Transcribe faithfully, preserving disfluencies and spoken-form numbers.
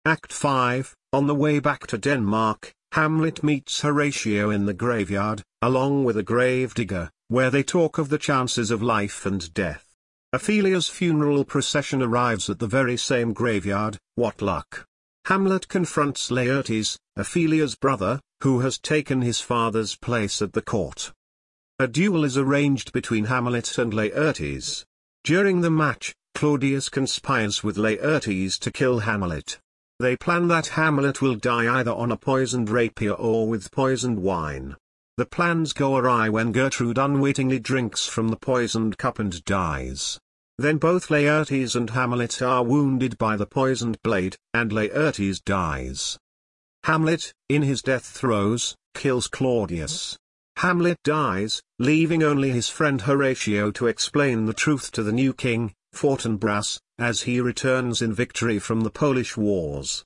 Act five, on the way back to Denmark, Hamlet meets Horatio in the graveyard, along with a gravedigger, where they talk of the chances of life and death. Ophelia's funeral procession arrives at the very same graveyard. What luck! Hamlet confronts Laertes, Ophelia's brother, who has taken his father's place at the court. A duel is arranged between Hamlet and Laertes. During the match, Claudius conspires with Laertes to kill Hamlet. They plan that Hamlet will die either on a poisoned rapier or with poisoned wine. The plans go awry when Gertrude unwittingly drinks from the poisoned cup and dies. Then both Laertes and Hamlet are wounded by the poisoned blade, and Laertes dies. Hamlet, in his death throes, kills Claudius. Hamlet dies, leaving only his friend Horatio to explain the truth to the new king, Fortinbras, as he returns in victory from the Polish wars.